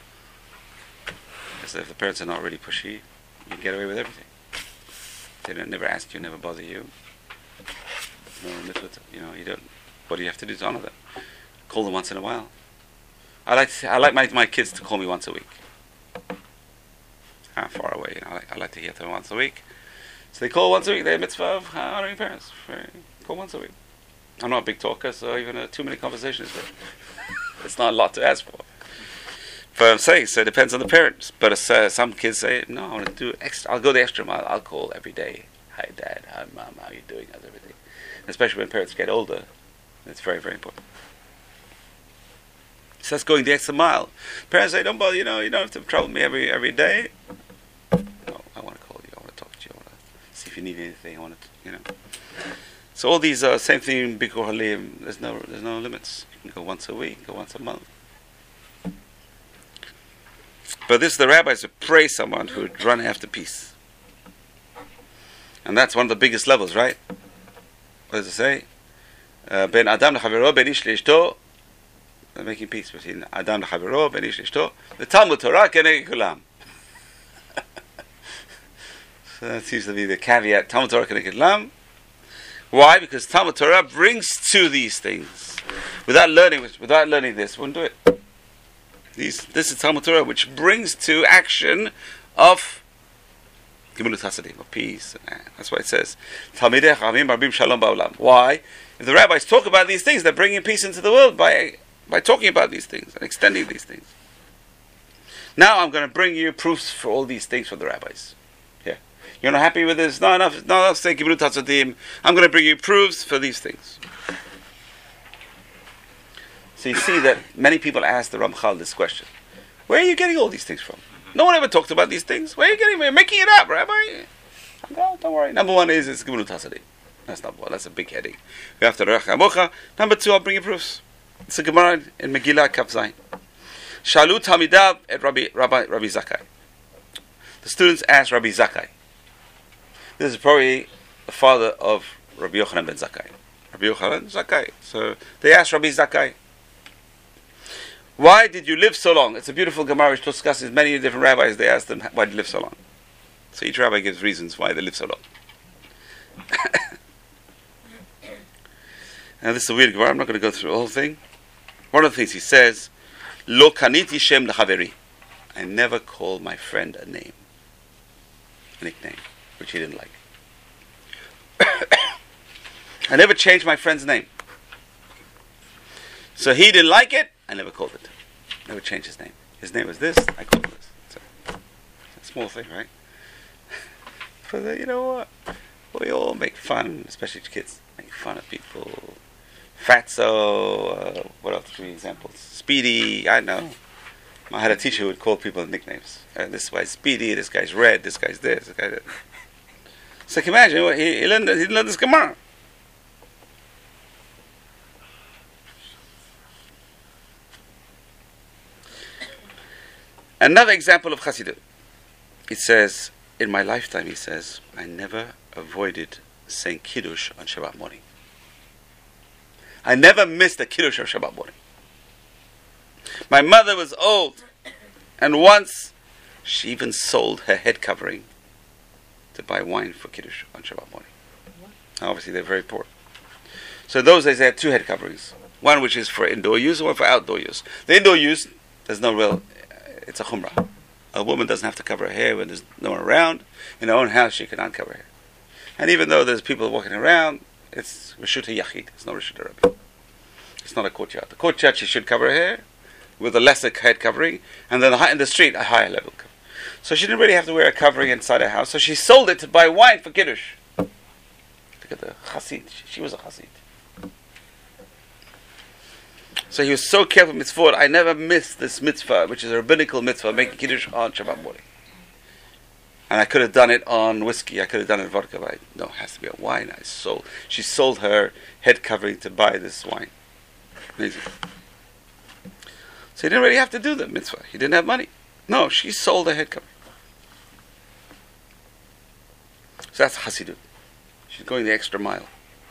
So if the parents are not really pushy, you can get away with everything. They never ask you, never bother you. No mitzvah, you don't. What do you have to do to honor them? Call them once in a while. I like my kids to call me once a week. Far away, I like to hear them once a week. So they call once a week. They're a mitzvah of honoring parents. Call once a week. I'm not a big talker, so even a 2-minute conversation is good. It's not a lot to ask for. But I'm saying, so it depends on the parents. But some kids say, no, I want to do extra. I'll go the extra mile. I'll call every day. Hi, Dad. Hi, Mom. How are you doing? How's everything? Especially when parents get older. It's very, very important. So that's going the extra mile. Parents say, don't bother, you don't have to trouble me every day. No, I want to call you. I want to talk to you. I want to see if you need anything. I want to, So all these same thing, Bikur Halim. There's no limits. You can go once a week, go once a month. But the rabbis would praise someone who would run after peace. And that's one of the biggest levels, right? What does it say? Ben Adam l'chavero, ben ish le'ishto. They're making peace between Adam l'chavero, ben ish le'ishto. The Talmud Torah keneged kulam. So that seems to be the caveat. Talmud Torah keneged kulam. Why? Because Talmud Torah brings to these things. Without learning this, wouldn't do it. This is Talmud Torah, which brings to action of Gimilut Hasadim, of peace. That's why it says, Talmidei Chachamim Rabim Shalom Ba'olam. Why? If the rabbis talk about these things, they're bringing peace into the world by talking about these things and extending these things. Now I'm going to bring you proofs for all these things from the rabbis. Yeah, you're not happy with this? Not enough say Gimilut Hasadim. I'm going to bring you proofs for these things. So you see that many people ask the Ramchal this question. Where are you getting all these things from? No one ever talked about these things. Where are you getting them? You're making it up, Rabbi. No, don't worry. Number one is it's Gimilut Hasadim. That's number one. That's a big heading. We have to Reach Hamocha. Number two, I'll bring you proofs. It's a Gemara in Megillah Kaf Zayin. Shalu Talmidav at Rabbi Zakkai. The students asked Rabbi Zakkai. This is probably the father of Rabbi Yochanan ben Zakkai. Rabbi Yochanan Zakkai. So they asked Rabbi Zakkai, why did you live so long? It's a beautiful Gemara which discusses many different rabbis. They asked them, why did you live so long? So each rabbi gives reasons why they live so long. Now this is a weird Gemara. I'm not going to go through the whole thing. One of the things he says, Lo kaniti shem l'chaveri. I never called my friend a name, a nickname, which he didn't like. I never changed my friend's name. So he didn't like it, I never called it. Never changed his name. His name was this, I called him this. It's a small thing, right? But you know what? We all make fun, especially kids, make fun of people. Fatso, what else? 3 examples. Speedy, I know. I had a teacher who would call people nicknames. This guy's Speedy, this guy's Red, this guy's this guy that. So can you imagine, he learned this Gemara. Another example of Chassidut. It says, in my lifetime, he says, I never avoided saying Kiddush on Shabbat morning. I never missed a Kiddush on Shabbat morning. My mother was old, and once she even sold her head covering to buy wine for Kiddush on Shabbat morning. Obviously, they're very poor. So in those days, they had 2 head coverings. One which is for indoor use, and one for outdoor use. The indoor use, there's no real, it's a chumrah. A woman doesn't have to cover her hair when there's no one around. In her own house, she can uncover her hair. And even though there's people walking around, it's Reshut HaYachid. It's not Reshut HaRabbi. It's not a courtyard. The courtyard, she should cover her hair with a lesser head covering, and then in the street, a higher level cover. So she didn't really have to wear a covering inside her house, so she sold it to buy wine for Kiddush. Look at the Chassid. She was a Chassid. So he was so careful with mitzvot. I never missed this mitzvah, which is a rabbinical mitzvah, making Kiddush on Shabbat morning. And I could have done it on whiskey, I could have done it on vodka, but no, it has to be a wine. She sold her head covering to buy this wine. Amazing. So he didn't really have to do the mitzvah. He didn't have money. No, she sold her head covering. So that's Hasidut. She's going the extra mile.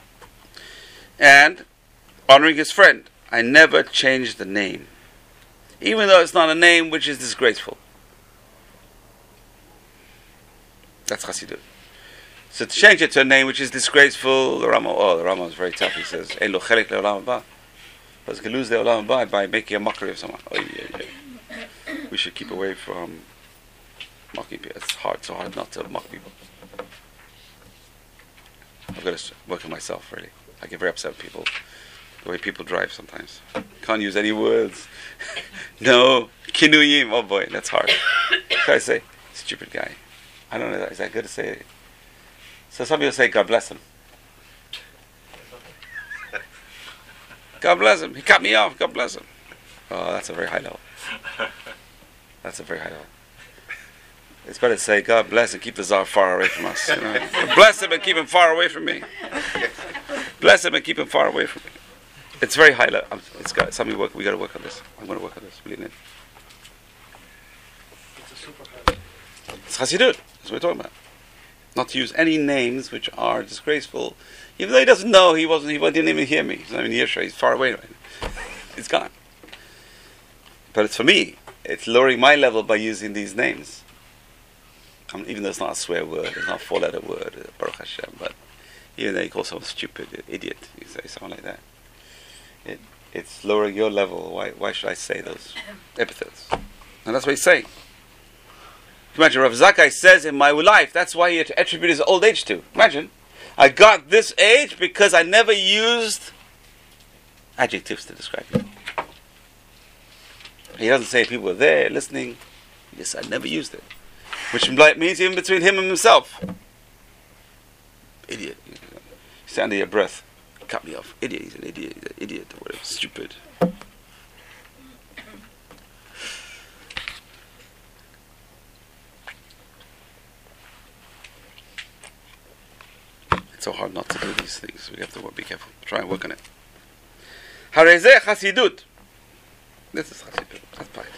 And honoring his friend. I never changed the name. Even though it's not a name which is disgraceful. That's Hasidut. So to change it to a name which is disgraceful, the Rama is very tough. He says, Ein lo chelek le'olam haba. But you can lose the olam haba by making a mockery of someone. We should keep away from mocking people. It's so hard not to mock people. I've got to work on myself, really. I get very upset with people. The way people drive sometimes. Can't use any words. No. Kinuyim. Oh boy, that's hard. What can I say? Stupid guy. I don't know. Is that good to say? So some people say, God bless him. God bless him. He cut me off. God bless him. Oh, that's a very high level. That's a very high level. It's better to say, God bless and keep the Tsar far away from us. You know? Bless him and keep him far away from me. Bless him and keep him far away from me. It's very high level. It's got something we got to work on this. I'm going to work on this. Believe me. It's a super high. It's Hasidut. That's what we're talking about. Not to use any names which are disgraceful. Even though he doesn't know, he didn't even hear me. He's not even here. He's far away right now. It's gone. But it's for me. It's lowering my level by using these names. Even though it's not a swear word, it's not a four-letter word, Baruch Hashem, but even though you call someone stupid, idiot, you say something like that. It's lowering your level. Why should I say those epithets? And that's what he's saying. Imagine, Rav Zakkai says in my life, that's why he attributed his old age to. Imagine, I got this age because I never used adjectives to describe people. He doesn't say people were there listening. He just said, I never used it. Which means even between him and himself. Idiot. You say under your breath, cut me off. Idiot, he's an idiot, or whatever, stupid. It's so hard not to do these things. We have to be careful. Try and work on it. Harezeh Chasidut. This is Chasidut. That's piety.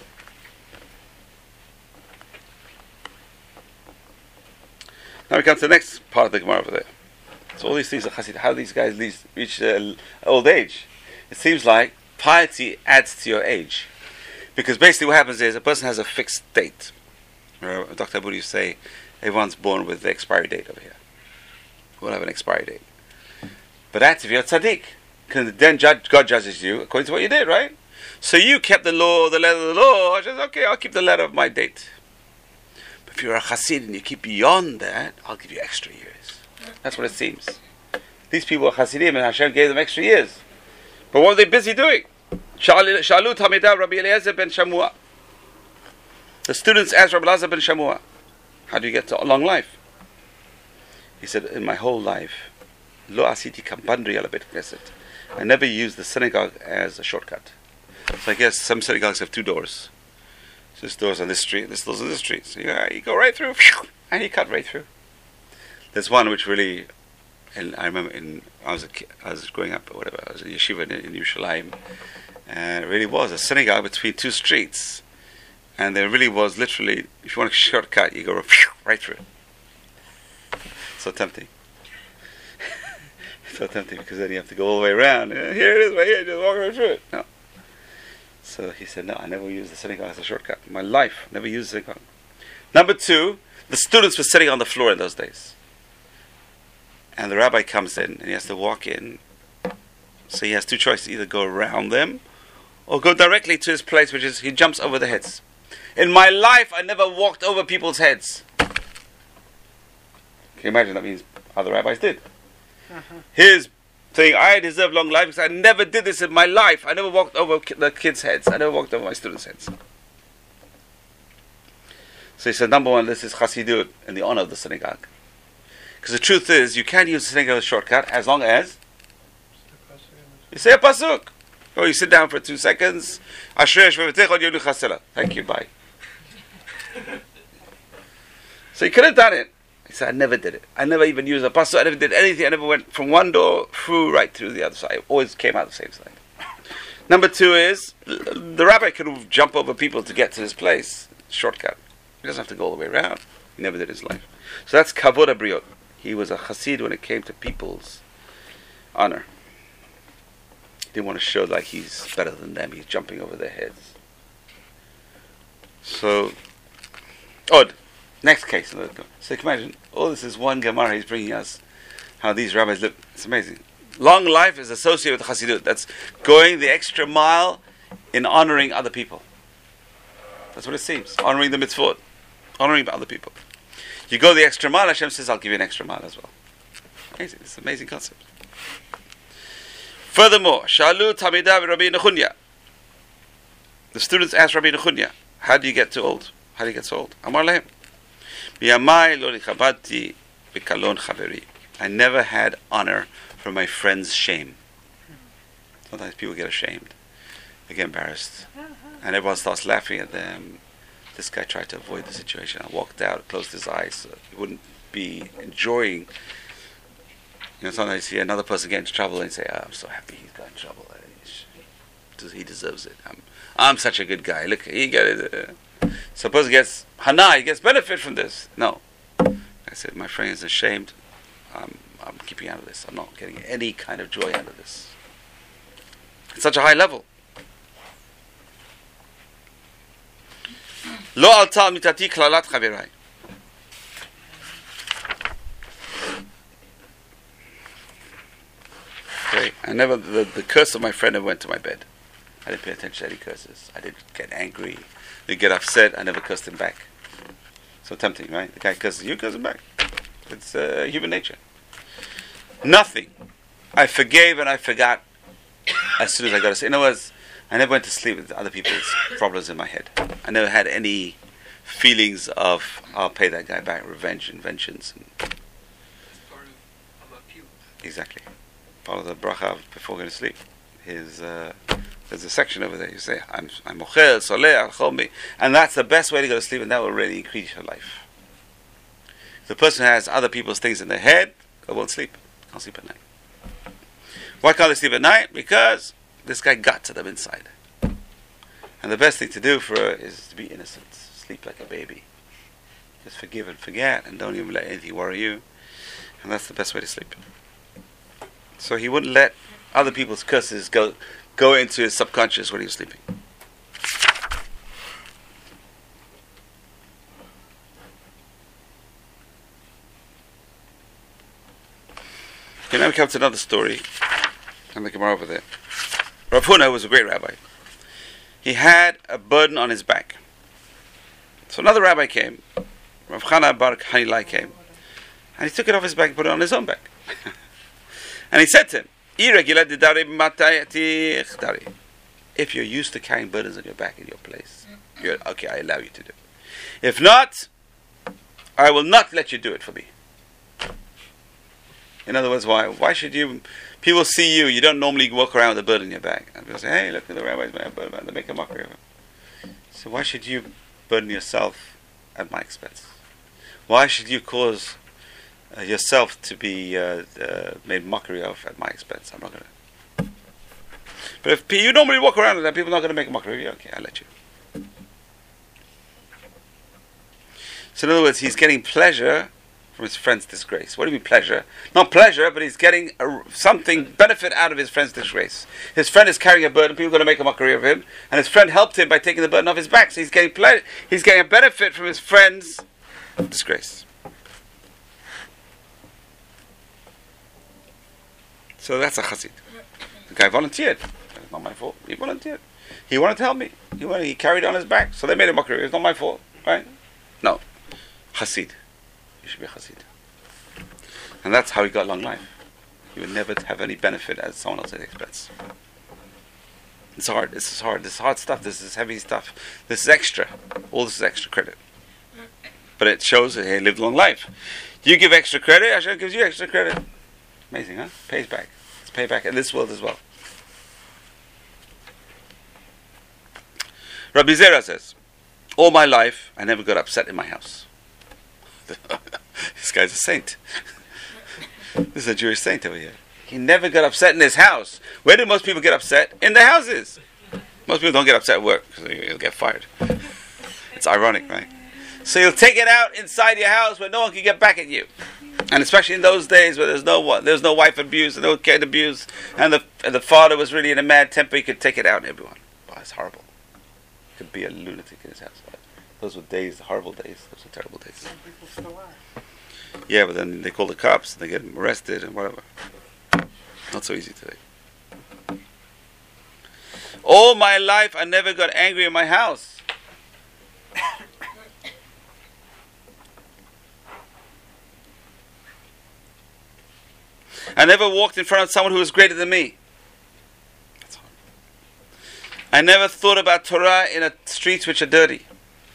Now we come to the next part of the Gemara over there. So all these things are Chassid. How do these guys reach old age? It seems like piety adds to your age. Because basically what happens is a person has a fixed date. Dr. Abu used to say, everyone's born with the expiry date over here. We'll have an expiry date. But that's if you're a tzaddik. Because then God judges you according to what you did, right? So you kept the law, the letter of the law. I said, okay, I'll keep the letter of my date. But if you're a chassid and you keep beyond that, I'll give you extra years. That's what it seems. These people are chassidim and Hashem gave them extra years. But what were they busy doing? Shalut Hamidah Rabbi Eliezer ben Shamua. The students asked Rabbi Eliezer ben Shamua, how do you get to a long life? He said, in my whole life, Lo asiti kampandri ala bet knesset. I never used the synagogue as a shortcut. So I guess some synagogues have two doors. So this door's on this street, this door's on this street. So you go right through, and you cut right through. There's one which really, and I remember I was growing up or whatever, I was in yeshiva in Yerushalayim, and it really was a synagogue between two streets. And there really was literally, if you want a shortcut, you go right through. So tempting. So tempting because then you have to go all the way around. Here it is, right here, just walk right through it. No. So he said, no, I never used the synagogue as a shortcut. In my life, never used the synagogue. Number two, the students were sitting on the floor in those days. And the rabbi comes in and he has to walk in So he has two choices: either go around them, or go directly to his place, which is he jumps over the heads. In my life, I never walked over people's heads. Can you imagine? That means other rabbis did. His thing, I deserve long life because I never did this in my life. I never walked over the kids' heads. I never walked over my students' heads. So he said, number one, this is Chassidut in the honor of the synagogue. Because the truth is, you can't use the synagogue as a shortcut as long as you say a pasuk. Or you sit down for 2 seconds. Thank you, bye. So he could have done it. He said, I never did it. I never even used a pasuk. I never did anything. I never went from one door through right through the other side. I always came out the same side. Number two is, the rabbi could jump over people to get to his place. Shortcut. He doesn't have to go all the way around. He never did his life. So that's kavod habriot. He was a chassid when it came to people's honor. He didn't want to show like he's better than them. He's jumping over their heads. So, odd. Next case. So you can imagine, all this is one Gemara he's bringing us. How these rabbis live. It's amazing. Long life is associated with chassidut. That's going the extra mile in honoring other people. That's what it seems. Honoring the mitzvot. Honoring other people. You go the extra mile, Hashem says, I'll give you an extra mile as well. Amazing. It's an amazing concept. Furthermore, Shalu Tamidah Rabbi Nechunya. The students asked Rabbi Nechunya, how do you get too old? How do you get so old? Amar lehem. Biyamai lo lichabadti bikalon chaveri. I never had honor from my friend's shame. Sometimes people get ashamed. They get embarrassed. And everyone starts laughing at them. This guy tried to avoid the situation. I walked out, closed his eyes, so he wouldn't be enjoying. Sometimes you see another person get into trouble and you say, oh, I'm so happy he's got in trouble. He deserves it. I'm such a good guy. Look, he got it. Suppose he gets hana, he gets benefit from this. No. I said, my friend is ashamed. I'm keeping out of this. I'm not getting any kind of joy out of this. It's such a high level. Lo alta mitati klalat chaverai. Okay, the curse of my friend never went to my bed. I didn't pay attention to any curses. I didn't get angry. Didn't get upset. I never cursed him back. So tempting, right? The guy curses you, curse him back. It's human nature. Nothing. I forgave and I forgot as soon as I got to sleep. In other words, I never went to sleep with other people's problems in my head. I never had any feelings of, I'll pay that guy back, revenge and vengeance. That's part of appeal. Exactly. Part of the bracha before going to sleep. There's a section over there. You say, I'm mochel, soleh, chomi. And that's the best way to go to sleep, and that will really increase your life. If the person has other people's things in their head, they won't sleep. Can't sleep at night. Why can't they sleep at night? Because this guy got to them inside. And the best thing to do for her is to be innocent. Sleep like a baby. Just forgive and forget, and don't even let anything worry you. And that's the best way to sleep. So he wouldn't let other people's curses go into his subconscious when he was sleeping. Okay, now we come to another story. And the Gemara over there. Rav Huna was a great rabbi. He had a burden on his back. So another rabbi came. Rav Chana bar Hanilai came. And he took it off his back and put it on his own back. And he said to him, if you're used to carrying burdens on your back in your place, okay, I allow you to do it. If not, I will not let you do it for me. In other words, why should you? People see you. You don't normally walk around with a burden in your back. And people say, "Hey, look at the rabbi's burden." They make a mockery of him. So why should you burden yourself at my expense? Why should you cause yourself to be made mockery of at my expense? I'm not going to. But if you normally walk around with that, people are not going to make a mockery of you. Okay, I'll let you. So in other words, he's getting pleasure from his friend's disgrace. What do you mean pleasure? Not pleasure, but he's getting something benefit out of his friend's disgrace. His friend is carrying a burden. People are going to make a mockery of him, and his friend helped him by taking the burden off his back. So he's getting He's getting a benefit from his friend's disgrace. So that's a chassid. The guy volunteered. It's not my fault. He volunteered. He wanted to help me. He carried it on his back. So they made a mockery. It's not my fault. Right? No. Chassid. You should be a Chassid. And that's how he got long life. He would never have any benefit at someone else's expense. It's hard. This is hard. This is hard stuff. This is heavy stuff. This is extra. All this is extra credit. But it shows that he lived a long life. You give extra credit, Hashem gives you extra credit. Amazing, huh? Pays back. It's payback in this world as well. Rabbi Zera says, all my life, I never got upset in my house. This guy's a saint. This is a Jewish saint over here. He never got upset in his house. Where do most people get upset? In their houses. Most people don't get upset at work because you'll get fired. It's ironic, right? So you'll take it out inside your house where no one can get back at you. And especially in those days where there's no wife abuse, no kid abuse, and the father was really in a mad temper, he could take it out on everyone. Wow, it's horrible. He could be a lunatic in his house. Those were days, horrible days. Those were terrible days. Some people still are. Yeah, but then they call the cops, and they get them arrested, and whatever. Not so easy today. All my life, I never got angry in my house. I never walked in front of someone who was greater than me. That's hard. I never thought about Torah in streets which are dirty.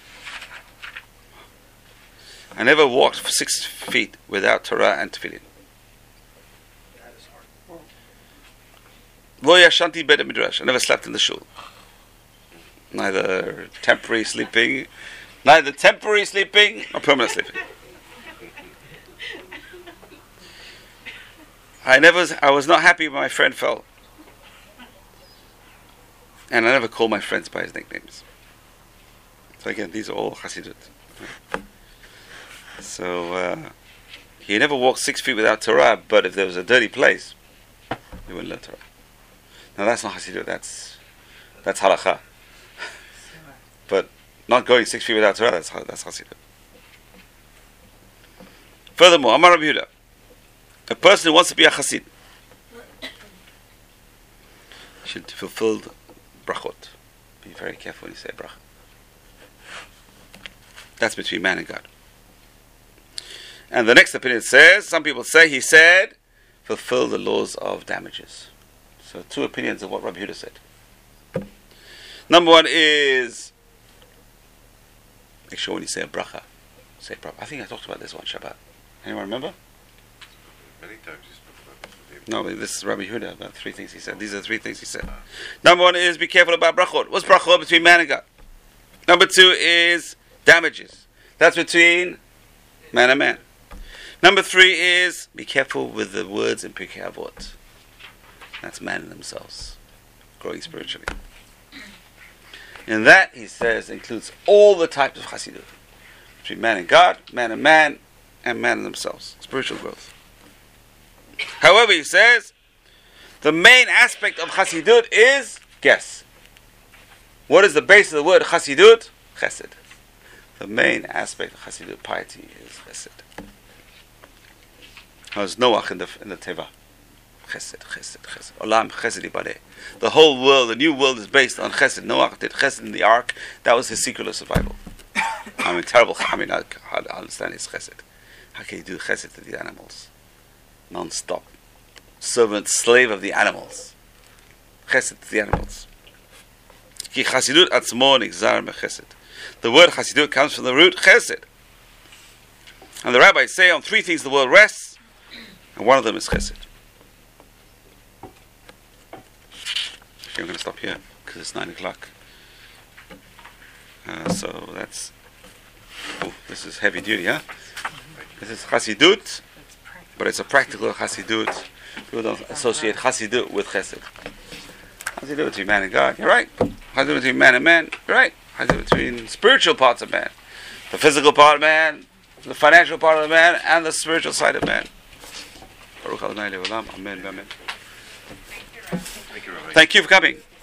I never walked for 6 feet without Torah and Tefillin. That is hard. Lo yashanti beit midrash. I never slept in the shul. Neither temporary sleeping nor permanent sleeping. I was not happy when my friend fell. And I never called my friends by his nicknames. So again, these are all Chassidut. So he never walked 6 feet without Torah, but if there was a dirty place, he wouldn't learn Torah. Now that's not Chassidut, that's halakha. But not going 6 feet without Torah, that's Chassidut. Furthermore, Amar Rabbi Yehuda, a person who wants to be a Chassid should fulfill brachot. Be very careful when you say bracha. That's between man and God. And the next opinion says, some people say, he said, fulfill the laws of damages. So 2 opinions of what Rabbi Yehuda said. Number 1 is, make sure when you say a bracha, say it properly. I think I talked about this one Shabbat. Anyone remember? Many times you spoke about this. No, but this is Rabbi Yehuda, about 3 things he said. These are 3 things he said. Number 1 is, be careful about brachot. What's brachot? Between man and God. Number 2 is damages. That's between man and man. Number 3 is, be careful with the words in Pirkei Avot. That's man in themselves, growing spiritually. And that, he says, includes all the types of Chassidut. Between man and God, man and man in themselves. Spiritual growth. However, he says, the main aspect of Chassidut is, guess. What is the base of the word Chassidut? Chesed. The main aspect of Chassidut piety is Chesed. How's Noach in the Teva? Chesed. Olam Chesed Ibareh. The whole world, the new world is based on Chesed. Noach did Chesed in the ark. That was his secret of survival. Terrible. I understand his Chesed. How can you do Chesed to the animals? Non-stop. Servant, slave of the animals. Chesed to the animals. Ki Chasidut atzmo nigzar mechesed. The word Chasidut comes from the root Chesed. And the rabbis say on 3 things the world rests, and one of them is Chesed. Okay, I'm going to stop here because it's 9 o'clock. So that's. Oh, this is heavy duty, huh? This is Chasidut, but it's a practical Chasidut. People don't associate Chasidut with Chesed. Chasidut between man and God, you're right. Chasidut between man and man, you're right. Chasidut between spiritual parts of man, the physical part of man, the financial part of man, and the spiritual side of man. Baruch Adonai Le'olam. Amen. Amen. Thank you, Rabbi. Thank you for coming.